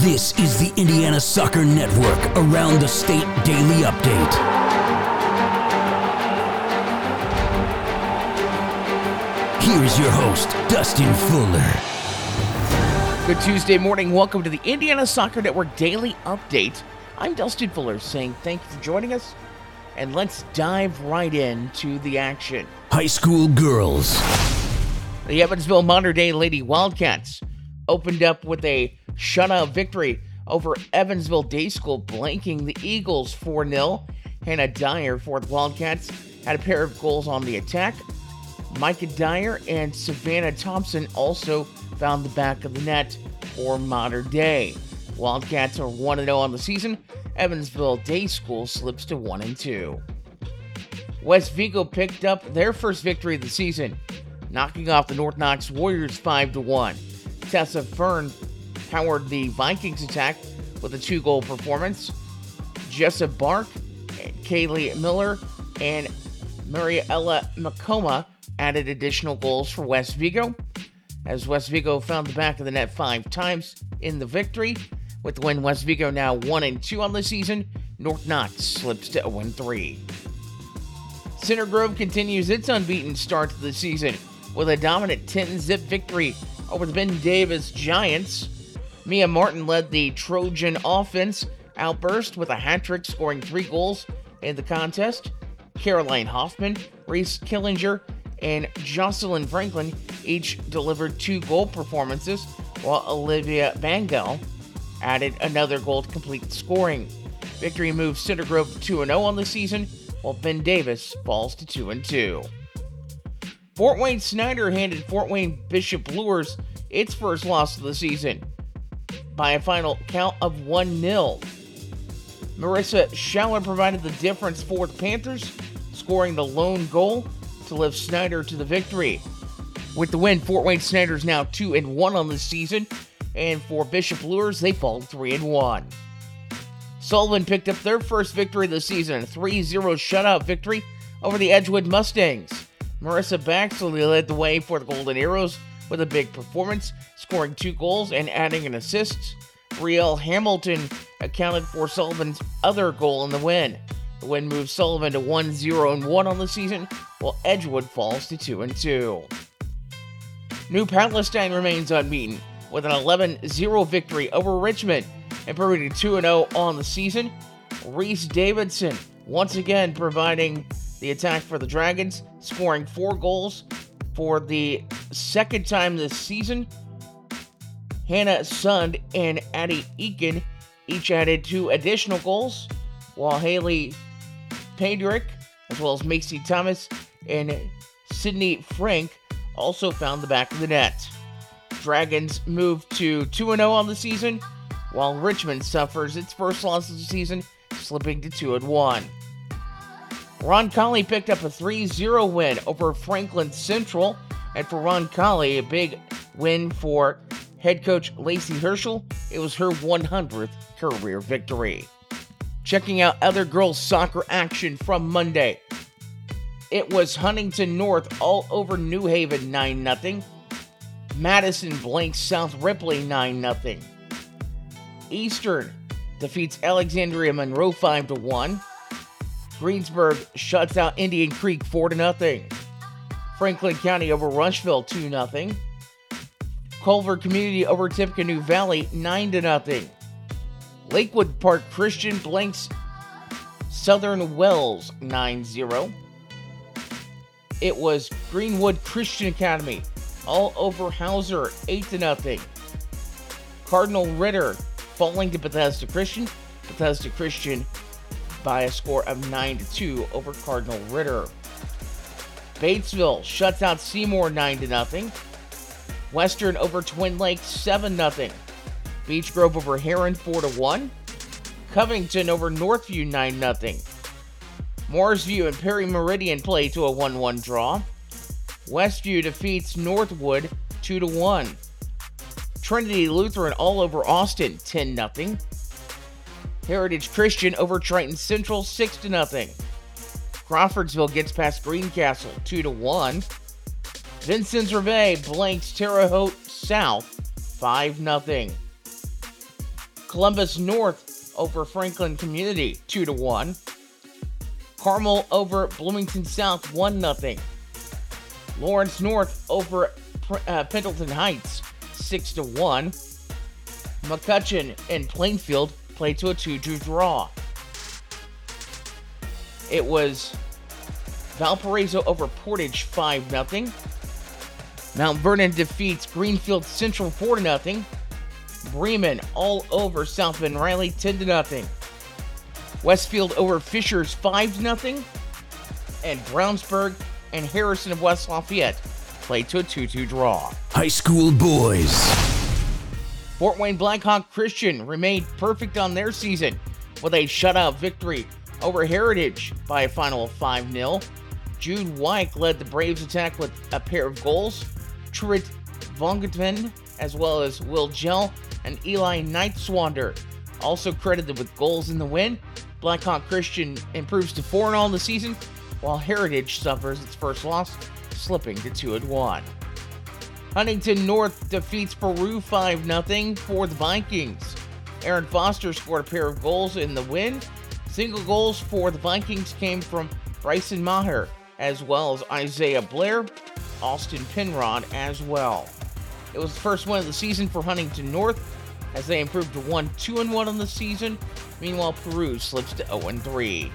This is the Indiana Soccer Network Around the State Daily Update. Here's your host, Dustin Fuller. Good Tuesday morning. Welcome to the Indiana Soccer Network Daily Update. I'm Dustin Fuller saying thank you for joining us, and let's dive right into the action. High school girls. The Evansville Mater Dei Lady Wildcats opened up with a shutout victory over Evansville Day School, blanking the Eagles 4-0. Hannah Dyer for the Wildcats had a pair of goals on the attack. Micah Dyer and Savannah Thompson also found the back of the net for Mater Dei. Wildcats are 1-0 on the season. Evansville Day School slips to 1-2. West Vigo picked up their first victory of the season, knocking off the North Knox Warriors 5-1. Tessa Fern powered the Vikings attack with a 2-goal performance. Jessa Bark, Kaylee Miller, and Mariella Makoma added additional goals for West Vigo, as West Vigo found the back of the net 5 times in the victory. With the win, West Vigo now 1-2 on the season. North Knox slips to 0-3. Center Grove continues its unbeaten start to the season with a dominant 10-zip victory over the Ben Davis Giants. Mia Martin led the Trojan offense outburst with a hat-trick, scoring 3 goals in the contest. Caroline Hoffman, Reese Killinger, and Jocelyn Franklin each delivered 2-goal performances, while Olivia Bangal added another goal to complete the scoring. Victory moves Center Grove to 2-0 on the season, while Ben Davis falls to 2-2. Fort Wayne Snyder handed Fort Wayne Bishop Luers its first loss of the season by a final count of 1-0. Marissa Schaller provided the difference for the Panthers, scoring the lone goal to lift Snyder to the victory. With the win, Fort Wayne Snyder is now 2-1 on the season, and for Bishop Luers, they fall 3-1. Sullivan picked up their first victory of the season, a 3-0 shutout victory over the Edgewood Mustangs. Marissa Baxley led the way for the Golden Arrows with a big performance, scoring 2 goals and adding an assist. Brielle Hamilton accounted for Sullivan's other goal in the win. The win moves Sullivan to 1-0-1 on the season, while Edgewood falls to 2-2. New Palestine remains unbeaten with an 11-0 victory over Richmond, improving to 2-0 on the season. Reese Davidson once again providing the attack for the Dragons, scoring 4 goals for the second time this season. Hannah Sund and Addie Eakin each added 2 additional goals, while Haley Paydrick, as well as Macy Thomas and Sydney Frank, also found the back of the net. Dragons move to 2-0 on the season, while Richmond suffers its first loss of the season, slipping to 2-1. Roncalli picked up a 3-0 win over Franklin Central, and for Roncalli, a big win for head coach Lacey Herschel. It was her 100th career victory. Checking out other girls soccer action from Monday. It was Huntington North all over New Haven 9-0. Madison blanks South Ripley 9-0. Eastern defeats Alexandria Monroe 5-1. Greensburg shuts out Indian Creek 4-0. Franklin County over Rushville 2-0. Culver Community over Tippecanoe Valley 9-0. Lakewood Park Christian blanks Southern Wells 9-0. It was Greenwood Christian Academy all over Hauser 8-0. Cardinal Ritter falling to Bethesda Christian. Bethesda Christian by a score of 9-2 over Cardinal Ritter. Batesville shuts out Seymour 9-0. Western over Twin Lakes 7-0. Beech Grove over Heron 4-1. Covington over Northview 9-0. Mooresview and Perry Meridian play to a 1-1 draw. Westview defeats Northwood 2-1. Trinity Lutheran all over Austin 10-0. Heritage Christian over Triton Central 6-0. Crawfordsville gets past Greencastle 2-1. Vincennes Reveille blanks Terre Haute South 5-0. Columbus North over Franklin Community 2-1. Carmel over Bloomington South 1-0. Lawrence North over Pendleton Heights 6-1. McCutcheon and Plainfield played to a 2-2 draw. It was Valparaiso over Portage 5-0. Mount Vernon defeats Greenfield Central 4-0. Bremen all over South Bend Riley 10-0. Westfield over Fishers 5-0. And Brownsburg and Harrison of West Lafayette played to a 2-2 draw. High school boys. Fort Wayne Blackhawk Christian remained perfect on their season with a shutout victory over Heritage by a final of 5-0. Jude Wyke led the Braves attack with a pair of goals. Truett Vongetven, as well as Will Gell and Eli Nightswander, also credited with goals in the win. Blackhawk Christian improves to 4-0 in the season, while Heritage suffers its first loss, slipping to 2-1. Huntington North defeats Peru 5-0 for the Vikings. Aaron Foster scored a pair of goals in the win. Single goals for the Vikings came from Bryson Maher, as well as Isaiah Blair, Austin Penrod as well. It was the first win of the season for Huntington North, as they improved to 2-1 on the season. Meanwhile, Peru slips to 0-3.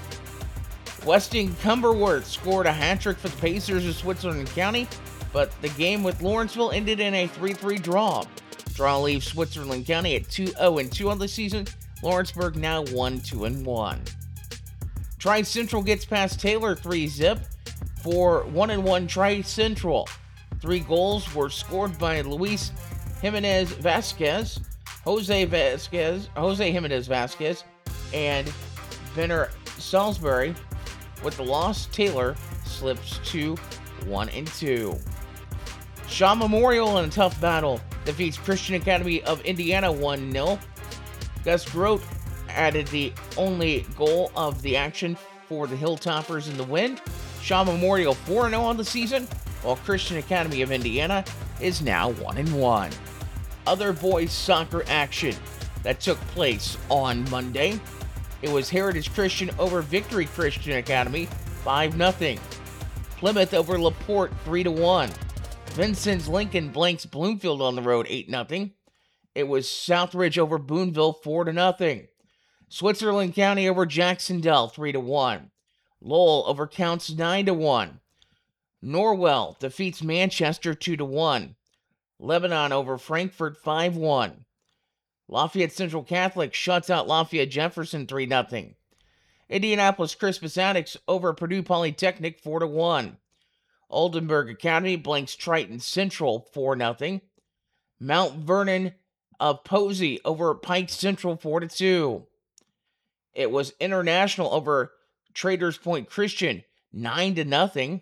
Weston Cumberworth scored a hat-trick for the Pacers of Switzerland County, but the game with Lawrenceville ended in a 3-3 draw. Draw leaves Switzerland County at 2-0-2 on the season. Lawrenceburg now 1-2-1. Tri-Central gets past Taylor 3-0 for 1-1 Tri-Central. 3 goals were scored by Luis Jimenez Vasquez, Jose Jimenez Vasquez, and Benner Salisbury. With the loss, Taylor slips to 1-2. Shaw Memorial in a tough battle defeats Christian Academy of Indiana 1-0. Gus Grote added the only goal of the action for the Hilltoppers in the win. Shaw Memorial 4-0 on the season, while Christian Academy of Indiana is now 1-1. Other boys soccer action that took place on Monday. It was Heritage Christian over Victory Christian Academy 5-0. Plymouth over LaPorte 3-1. Vincent's Lincoln blanks Bloomfield on the road 8-0. It was Southridge over Boonville 4-0. Switzerland County over Jacksonville 3-1. Lowell over Counts 9-1. Norwell defeats Manchester 2-1. Lebanon over Frankfurt 5-1. Lafayette Central Catholic shuts out Lafayette Jefferson 3-0. Indianapolis Crispus Attucks over Purdue Polytechnic 4-1. Oldenburg Academy blanks Triton Central 4-0. Mount Vernon of Posey over Pike Central 4-2. It was International over Traders Point Christian 9-0.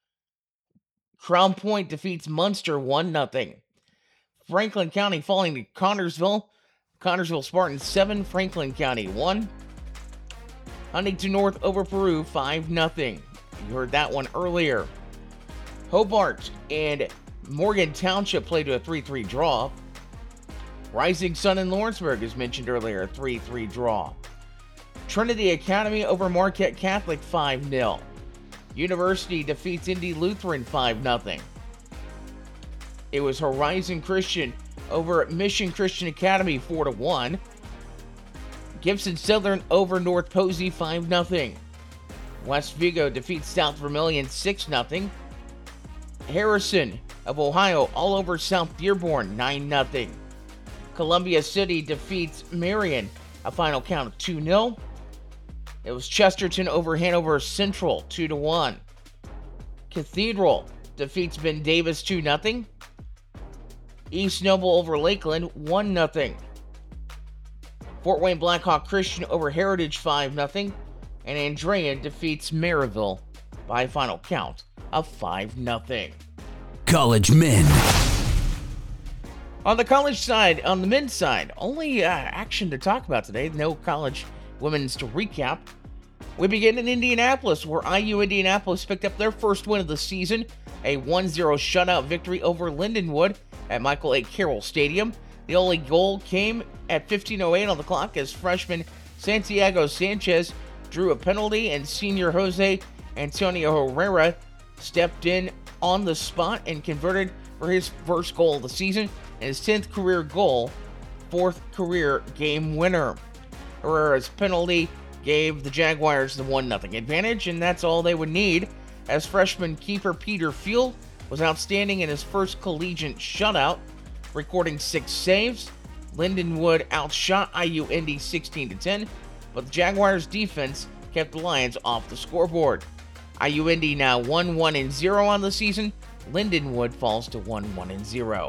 Crown Point defeats Munster 1-0. Franklin County falling to Connorsville. Connorsville Spartans 7, Franklin County 1. Huntington North over Peru 5-0. You heard that one earlier. Hobart and Morgan Township played to a 3-3 draw. Rising Sun in Lawrenceburg, as mentioned earlier, a 3-3 draw. Trinity Academy over Marquette Catholic 5-0. University defeats Indy Lutheran 5-0. It was Horizon Christian over Mission Christian Academy 4-1. Gibson Southern over North Posey 5-0. West Vigo defeats South Vermilion 6-0. Harrison of Ohio all over South Dearborn 9-0. Columbia City defeats Marion, a final count of 2-0. It was Chesterton over Hanover Central 2-1. Cathedral defeats Ben Davis 2-0. East Noble over Lakeland 1-0. Fort Wayne Blackhawk Christian over Heritage 5-0. And Andrea defeats Maryville by a final count of 5-0. College men. On the college side, on the men's side, only action to talk about today. No college women's to recap. We begin in Indianapolis, where IU Indianapolis picked up their first win of the season, a 1-0 shutout victory over Lindenwood at Michael A. Carroll Stadium. The only goal came at 15:08 on the clock as freshman Santiago Sanchez drew a penalty and senior Jose Antonio Herrera stepped in on the spot and converted for his first goal of the season and his 10th career goal, 4th career game winner. Herrera's penalty gave the Jaguars the 1-0 advantage, and that's all they would need, as freshman keeper Peter Field was outstanding in his first collegiate shutout, recording 6 saves. Lindenwood outshot IU Indy 16-10, but the Jaguars' defense kept the Lions off the scoreboard. IU Indy now 1-1-0 on the season. Lindenwood falls to 1-1-0.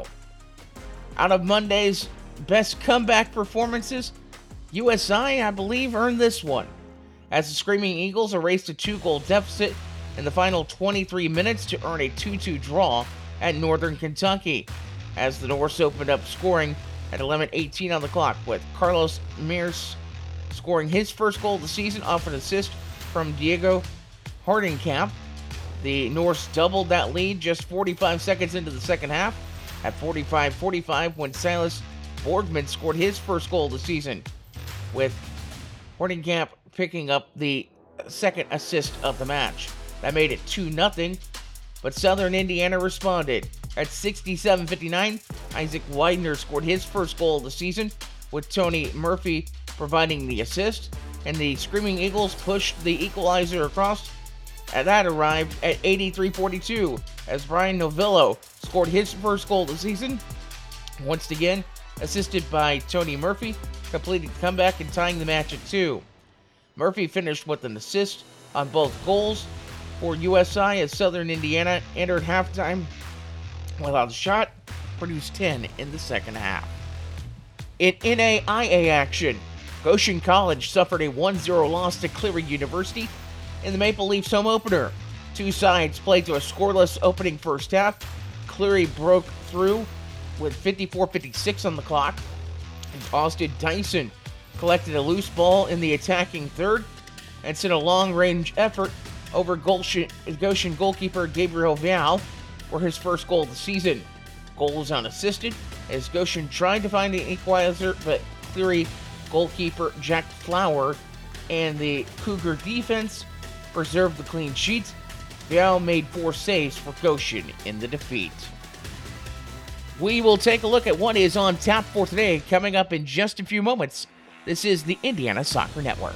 Out of Monday's best comeback performances, USI, I believe, earned this one, as the Screaming Eagles erased a 2-goal deficit in the final 23 minutes to earn a 2-2 draw at Northern Kentucky, as the Norse opened up scoring at 11:18 on the clock, with Carlos Mears scoring his first goal of the season off an assist from Diego Hardenkamp. The Norse doubled that lead just 45 seconds into the second half at 45-45 when Silas Borgman scored his first goal of the season, with Hardenkamp picking up the second assist of the match. That made it 2-0, but Southern Indiana responded. At 67-59, Isaac Widener scored his first goal of the season, with Tony Murphy providing the assist, and the Screaming Eagles pushed the equalizer across, and that arrived at 83-42, as Brian Novillo scored his first goal of the season, once again assisted by Tony Murphy, completing the comeback and tying the match at 2. Murphy finished with an assist on both goals for USI, as Southern Indiana entered halftime without a shot, produced 10 in the second half. In NAIA action, Goshen College suffered a 1-0 loss to Cleary University in the Maple Leafs home opener. Two sides played to a scoreless opening first half. Cleary broke through with 54-56 on the clock, and Austin Dyson collected a loose ball in the attacking third and sent a long-range effort over Goshen goalkeeper Gabriel Vial for his first goal of the season. Goal was unassisted as Goshen tried to find the equalizer, but Cleary goalkeeper Jack Flower and the Cougar defense preserved the clean sheet. Vial made 4 saves for Goshen in the defeat. We will take a look at what is on tap for today coming up in just a few moments. This is the Indiana Soccer Network.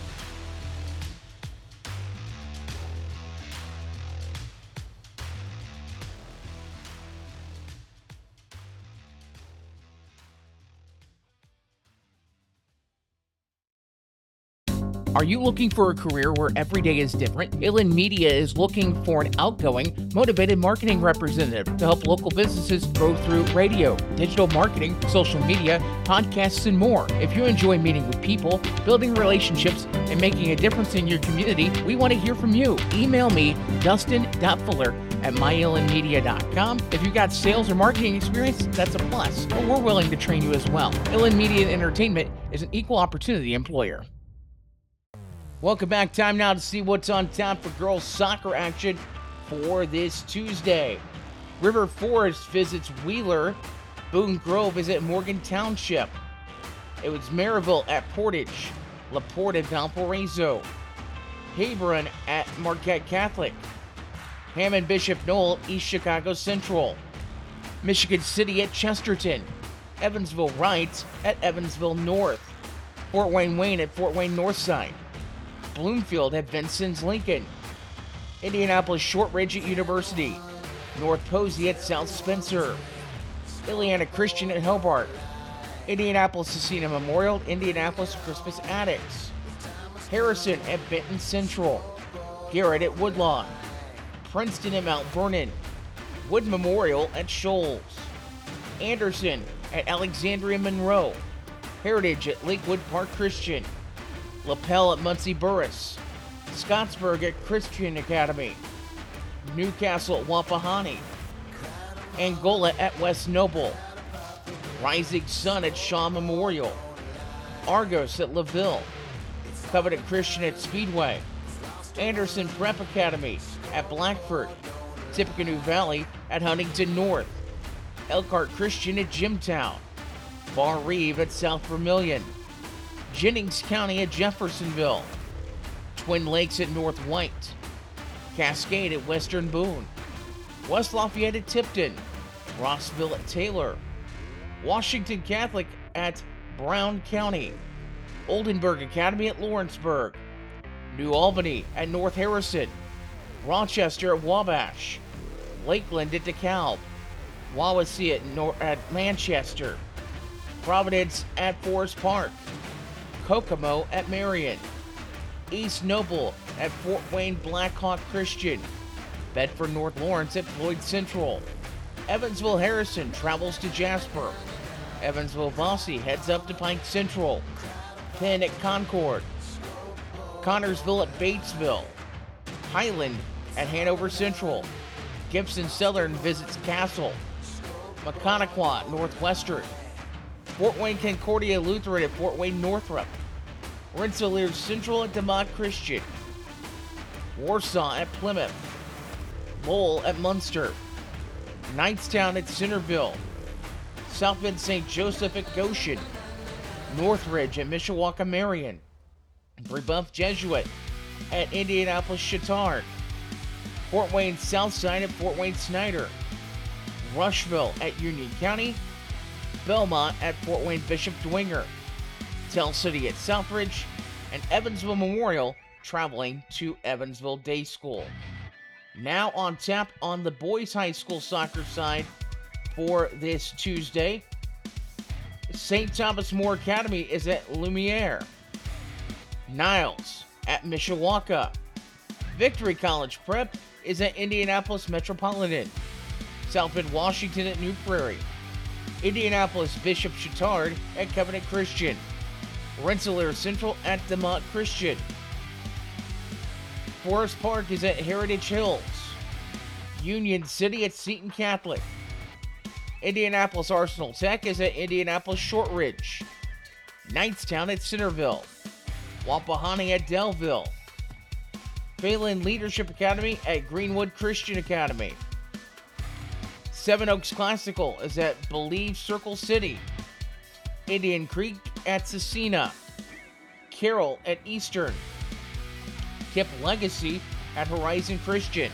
Are you looking for a career where every day is different? Ilin Media is looking for an outgoing, motivated marketing representative to help local businesses grow through radio, digital marketing, social media, podcasts, and more. If you enjoy meeting with people, building relationships, and making a difference in your community, we want to hear from you. Email me, dustin.fuller@myilinmedia.com. If you've got sales or marketing experience, that's a plus, but we're willing to train you as well. Ilin Media Entertainment is an equal opportunity employer. Welcome back. Time now to see what's on tap for girls soccer action for this Tuesday. River Forest visits Wheeler. Boone Grove is at Morgan Township. It was Maryville at Portage. LaPorte at Valparaiso. Hebron at Marquette Catholic. Hammond Bishop Knoll, East Chicago Central. Michigan City at Chesterton. Evansville Wright at Evansville North. Fort Wayne at Fort Wayne Northside. Bloomfield at Vincennes Lincoln. Indianapolis Shortridge at University. North Posey at South Spencer. Indiana Christian at Hobart. Indianapolis Cecina Memorial, Indianapolis Crispus Attucks. Harrison at Benton Central. Garrett at Woodlawn. Princeton at Mount Vernon. Wood Memorial at Shoals. Anderson at Alexandria Monroe. Heritage at Lakewood Park Christian. LaPel at Muncie Burris. Scottsburg at Christian Academy. Newcastle at Wapahani. Angola at West Noble. Rising Sun at Shaw Memorial. Argos at LaVille. Covenant Christian at Speedway. Anderson Prep Academy at Blackford. Tippecanoe Valley at Huntington North. Elkhart Christian at Jimtown. Bar Reeve at South Vermilion, Jennings County at Jeffersonville, Twin Lakes at North White, Cascade at Western Boone, West Lafayette at Tipton, Rossville at Taylor, Washington Catholic at Brown County, Oldenburg Academy at Lawrenceburg, New Albany at North Harrison, Rochester at Wabash, Lakeland at DeKalb, Wawasee at Manchester, Providence at Forest Park, Kokomo at Marion, East Noble at Fort Wayne Blackhawk Christian, Bedford North Lawrence at Floyd Central, Evansville Harrison travels to Jasper, Evansville Bosse heads up to Pike Central, Penn at Concord, Connorsville at Batesville, Highland at Hanover Central, Gibson Southern visits Castle, Maconaquah Northwestern, Fort Wayne Concordia Lutheran at Fort Wayne Northrop, Rensselaer Central at DeMott Christian, Warsaw at Plymouth, Lowell at Munster, Knightstown at Centerville, South Bend St. Joseph at Goshen, Northridge at Mishawaka Marion, Brebeuf Jesuit at Indianapolis Chittard, Fort Wayne Southside at Fort Wayne Snyder, Rushville at Union County, Belmont at Fort Wayne Bishop Dwenger, Tell City at Southridge, and Evansville Memorial traveling to Evansville Day School. Now on tap on the boys high school soccer side for this Tuesday, St. Thomas More Academy is at Lumiere, Niles at Mishawaka, Victory College Prep is at Indianapolis Metropolitan, South Bend Washington at New Prairie, Indianapolis Bishop Chittard at Covenant Christian, Rensselaer Central at DeMott Christian, Forest Park is at Heritage Hills, Union City at Seton Catholic, Indianapolis Arsenal Tech is at Indianapolis Shortridge, Knightstown at Centerville, Wapahani at Delville, Phelan Leadership Academy at Greenwood Christian Academy, Seven Oaks Classical is at Believe Circle City, Indian Creek at Cecina, Carroll at Eastern, Kip Legacy at Horizon Christian,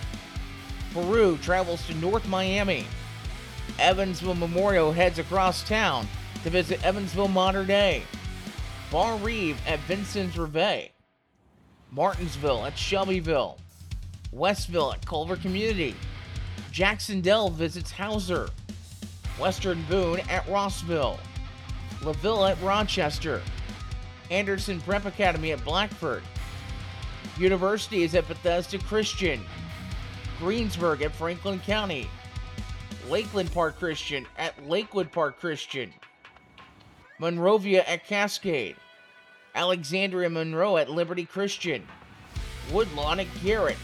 Peru travels to North Miami, Evansville Memorial heads across town to visit Evansville Mater Dei, Bar Reeve at Vincent's Reveille, Martinsville at Shelbyville, Westville at Culver Community, Jacksonville visits Hauser, Western Boone at Rossville, LaVille at Rochester, Anderson Prep Academy at Blackford, University is at Bethesda Christian, Greensburg at Franklin County, Lakeland Park Christian at Lakewood Park Christian, Monrovia at Cascade, Alexandria Monroe at Liberty Christian, Woodlawn at Garrett,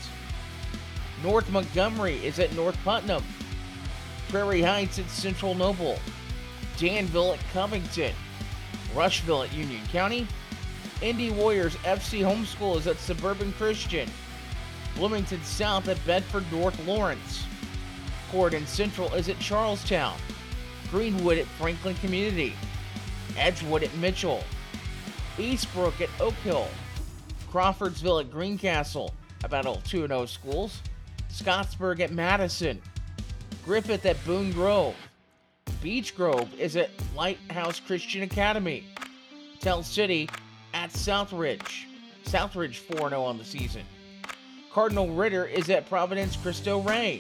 North Montgomery is at North Putnam, Prairie Heights at Central Noble, Danville at Covington, Rushville at Union County, Indy Warriors FC Homeschool is at Suburban Christian, Bloomington South at Bedford North Lawrence, Corydon Central is at Charlestown, Greenwood at Franklin Community, Edgewood at Mitchell, Eastbrook at Oak Hill, Crawfordsville at Greencastle, about all 2-0 schools, Scottsburg at Madison, Griffith at Boone Grove, Beech Grove is at Lighthouse Christian Academy, Tell City at Southridge 4-0 on the season, Cardinal Ritter is at Providence Cristo Rey,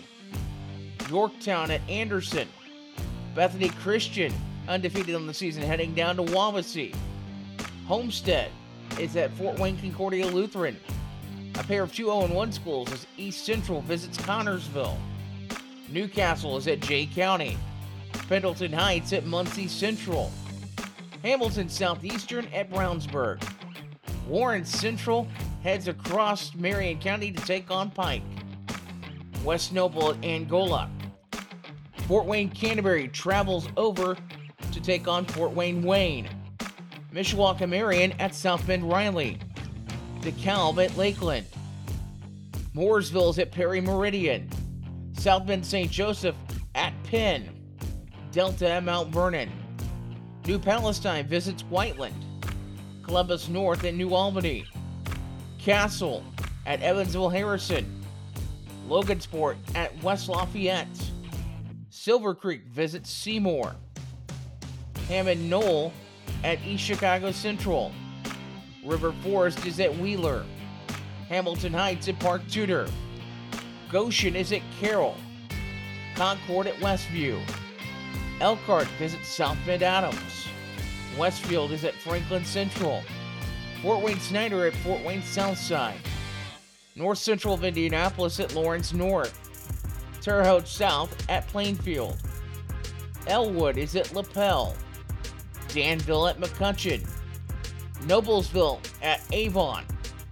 Yorktown at Anderson, Bethany Christian undefeated on the season heading down to Wawasee, Homestead is at Fort Wayne Concordia Lutheran. A pair of 2-0-1 schools as East Central visits Connorsville. Newcastle is at Jay County. Pendleton Heights at Muncie Central. Hamilton Southeastern at Brownsburg. Warren Central heads across Marion County to take on Pike. West Noble at Angola. Fort Wayne Canterbury travels over to take on Fort Wayne. Mishawaka Marion at South Bend Riley. DeKalb at Lakeland. Mooresville is at Perry Meridian. South Bend St. Joseph at Penn. Delta at Mount Vernon. New Palestine visits Whiteland. Columbus North at New Albany. Castle at Evansville Harrison. Logansport at West Lafayette. Silver Creek visits Seymour. Hammond Knoll at East Chicago Central. River Forest is at Wheeler. Hamilton Heights at Park Tudor. Goshen is at Carroll. Concord at Westview. Elkhart visits South Bend Adams. Westfield is at Franklin Central. Fort Wayne Snyder at Fort Wayne Southside. North Central of Indianapolis at Lawrence North. Terre Haute South at Plainfield. Elwood is at LaPel. Danville at McCutcheon. Noblesville at Avon.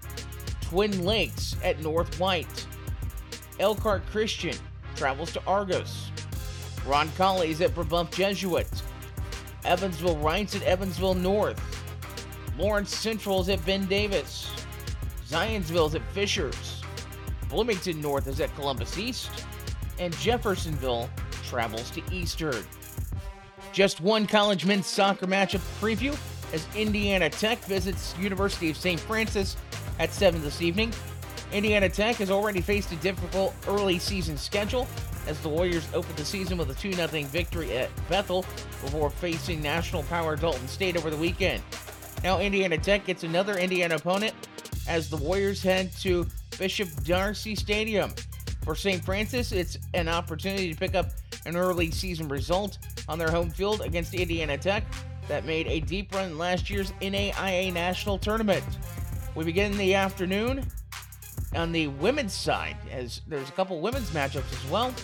Twin Lakes at North White. Elkhart Christian travels to Argos. Roncalli is at Brebeuf Jesuit. Evansville Rights at Evansville North. Lawrence Central is at Ben Davis. Zionsville is at Fishers. Bloomington North is at Columbus East. And Jeffersonville travels to Eastern. Just one college men's soccer matchup preview as Indiana Tech visits University of St. Francis at 7 this evening. Indiana Tech has already faced a difficult early season schedule as the Warriors opened the season with a 2-0 victory at Bethel before facing national power Dalton State over the weekend. Now Indiana Tech gets another Indiana opponent as the Warriors head to Bishop Darcy Stadium. For St. Francis, it's an opportunity to pick up an early season result on their home field against Indiana Tech that made a deep run in last year's NAIA National Tournament. We begin in the afternoon on the women's side, as there's a couple women's matchups as well.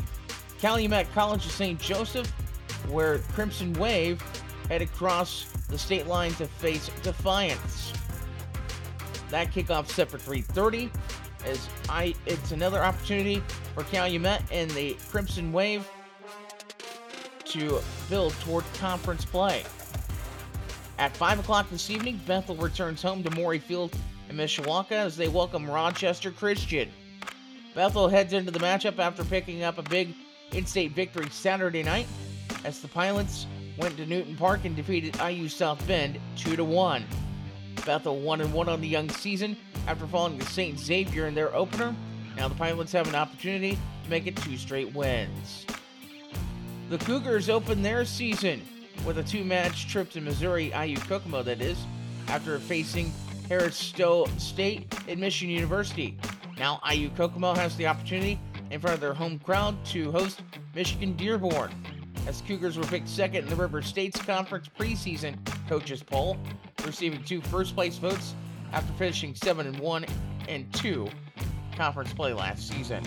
Calumet College of St. Joseph, where Crimson Wave head across the state line to face Defiance. That kickoff set for 3:30, as it's another opportunity for Calumet and the Crimson Wave to build toward conference play. At 5 o'clock this evening, Bethel returns home to Maury Field in Mishawaka as they welcome Rochester Christian. Bethel heads into the matchup after picking up a big in-state victory Saturday night as the Pilots went to Newton Park and defeated IU South Bend 2-1. Bethel 1-1 on the young season after falling to St. Xavier in their opener. Now the Pilots have an opportunity to make it 2 straight wins. The Cougars open their season with a 2-match trip to Missouri, IU Kokomo that is, after facing Harris Stowe State and Michigan University. Now IU Kokomo has the opportunity in front of their home crowd to host Michigan Dearborn, as Cougars were picked second in the River States Conference preseason coaches poll, receiving 2 first-place votes after finishing 7-1 and 2 conference play last season.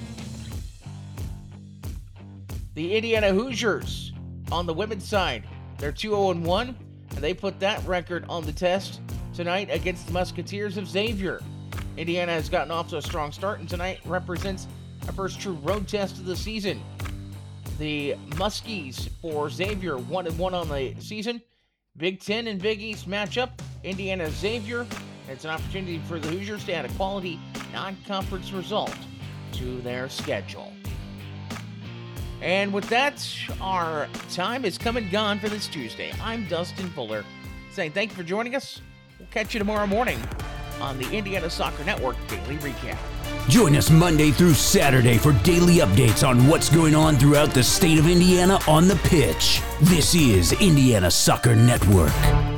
The Indiana Hoosiers on the women's side, they're 2-0-1, and they put that record on the test tonight against the Musketeers of Xavier. Indiana has gotten off to a strong start, and tonight represents a first true road test of the season. The Muskies for Xavier 1-1 on the season. Big Ten and Big East matchup, Indiana-Xavier. It's an opportunity for the Hoosiers to add a quality non-conference result to their schedule. And with that, our time is come and gone for this Tuesday. I'm Dustin Fuller, saying thank you for joining us. We'll catch you tomorrow morning on the Indiana Soccer Network Daily Recap. Join us Monday through Saturday for daily updates on what's going on throughout the state of Indiana on the pitch. This is Indiana Soccer Network.